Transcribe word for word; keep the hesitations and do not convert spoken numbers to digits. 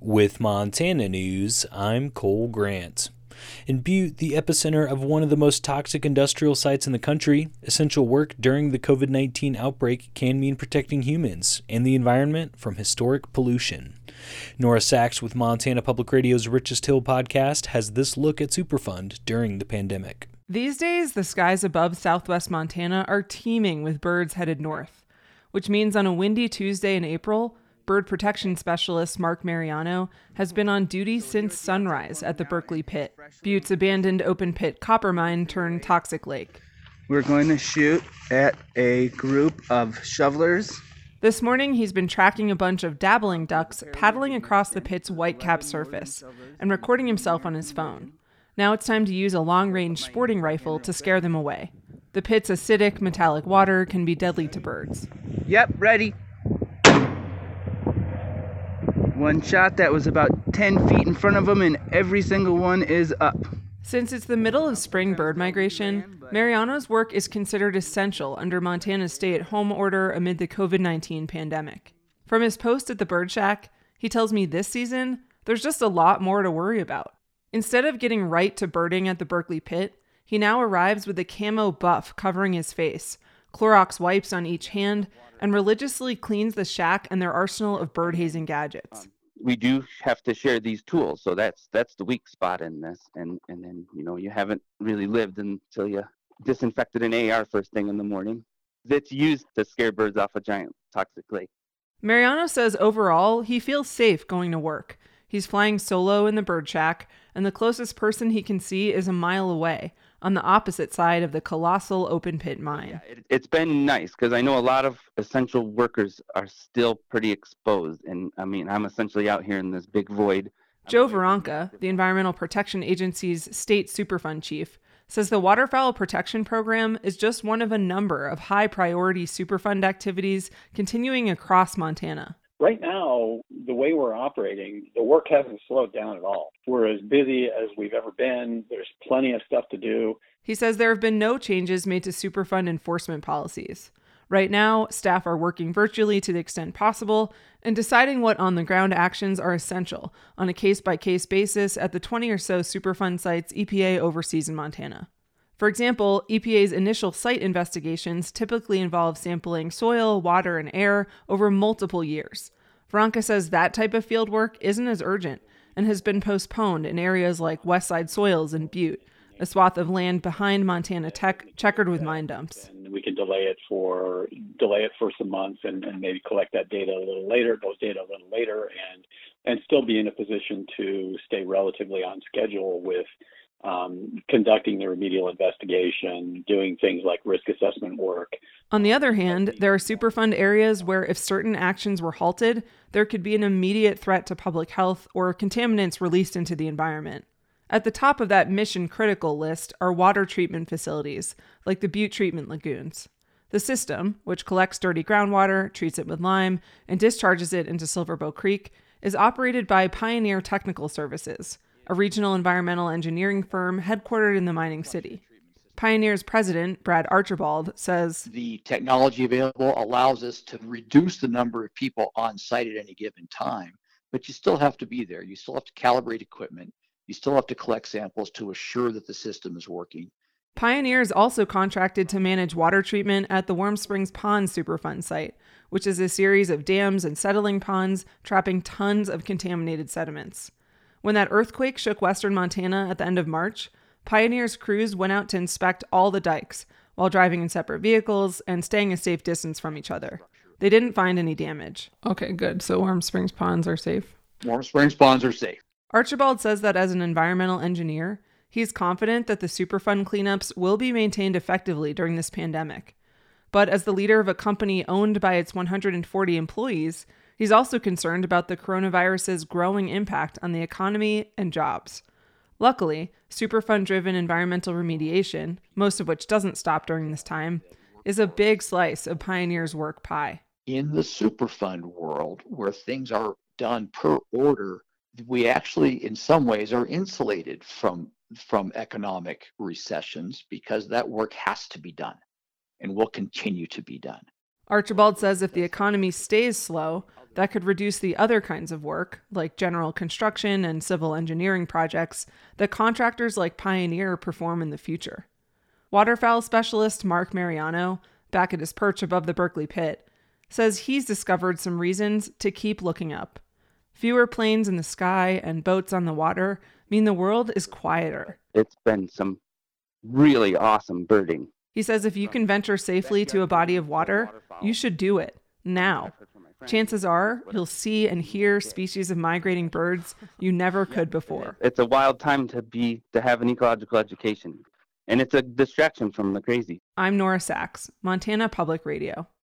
With Montana News, I'm Cole Grant. In Butte, the epicenter of one of the most toxic industrial sites in the country, essential work during the covid nineteen outbreak can mean protecting humans and the environment from historic pollution. Nora Sachs with Montana Public Radio's Richest Hill podcast has this look at Superfund during the pandemic. These days, the skies above southwest Montana are teeming with birds headed north, which means on a windy Tuesday in April, bird protection specialist Mark Mariano has been on duty since sunrise at the Berkeley Pit, Butte's abandoned open pit copper mine turned toxic lake. We're going to shoot at a group of shovelers. This morning, he's been tracking a bunch of dabbling ducks paddling across the pit's white-capped surface and recording himself on his phone. Now it's time to use a long-range sporting rifle to scare them away. The pit's acidic, metallic water can be deadly to birds. Yep, ready. One shot that was about ten feet in front of them, and every single one is up. Since it's the middle of spring bird migration, Mariano's work is considered essential under Montana's stay-at-home order amid the covid nineteen pandemic. From his post at the Bird Shack, he tells me this season, there's just a lot more to worry about. Instead of getting right to birding at the Berkeley Pit, he now arrives with a camo buff covering his face, Clorox wipes on each hand, and religiously cleans the shack and their arsenal of bird hazing gadgets. We do have to share these tools, so that's that's the weak spot in this. And and then, you know, you haven't really lived until you disinfected an A R first thing in the morning. That's used to scare birds off a giant toxic lake. Mariano says overall, he feels safe going to work. He's flying solo in the bird shack, and the closest person he can see is a mile away, on the opposite side of the colossal open pit mine. Yeah, it, it's been nice because I know a lot of essential workers are still pretty exposed. And I mean, I'm essentially out here in this big void. Joe Veronka, the Environmental Protection Agency's state Superfund chief, says the Waterfowl Protection Program is just one of a number of high-priority Superfund activities continuing across Montana. Right now, the way we're operating, the work hasn't slowed down at all. We're as busy as we've ever been. There's plenty of stuff to do. He says there have been no changes made to Superfund enforcement policies. Right now, staff are working virtually to the extent possible and deciding what on-the-ground actions are essential on a case-by-case basis at the twenty or so Superfund sites E P A oversees in Montana. For example, E P A's initial site investigations typically involve sampling soil, water, and air over multiple years. Veronka says that type of field work isn't as urgent and has been postponed in areas like Westside Soils and Butte, a swath of land behind Montana Tech checkered with mine dumps. And we can delay it for delay it for some months and, and maybe collect that data a little later, those data a little later, and and still be in a position to stay relatively on schedule with Um, conducting the remedial investigation, doing things like risk assessment work. On the other hand, there are Superfund areas where if certain actions were halted, there could be an immediate threat to public health or contaminants released into the environment. At the top of that mission-critical list are water treatment facilities, like the Butte Treatment Lagoons. The system, which collects dirty groundwater, treats it with lime, and discharges it into Silverbow Creek, is operated by Pioneer Technical Services, a regional environmental engineering firm headquartered in the mining city. Pioneer's president, Brad Archibald, says, the technology available allows us to reduce the number of people on site at any given time, but you still have to be there. You still have to calibrate equipment. You still have to collect samples to assure that the system is working. Pioneer is also contracted to manage water treatment at the Warm Springs Pond Superfund site, which is a series of dams and settling ponds trapping tons of contaminated sediments. When that earthquake shook western Montana at the end of March, Pioneer's crews went out to inspect all the dikes while driving in separate vehicles and staying a safe distance from each other. They didn't find any damage. Okay, good. So Warm Springs ponds are safe? Warm Springs ponds are safe. Archibald says that as an environmental engineer, he's confident that the Superfund cleanups will be maintained effectively during this pandemic. But as the leader of a company owned by its one hundred forty employees, he's also concerned about the coronavirus's growing impact on the economy and jobs. Luckily, Superfund-driven environmental remediation, most of which doesn't stop during this time, is a big slice of Pioneer's work pie. In the Superfund world, where things are done per order, we actually, in some ways, are insulated from, from economic recessions because that work has to be done and will continue to be done. Archibald says if the economy stays slow, that could reduce the other kinds of work, like general construction and civil engineering projects, that contractors like Pioneer perform in the future. Waterfowl specialist Mark Mariano, back at his perch above the Berkeley pit, says he's discovered some reasons to keep looking up. Fewer planes in the sky and boats on the water mean the world is quieter. It's been some really awesome birding. He says if you can venture safely to a body of water, you should do it, now. Chances are you'll see and hear species of migrating birds you never could before. It's a wild time to be to have an ecological education, and it's a distraction from the crazy. I'm Nora Sachs, Montana Public Radio.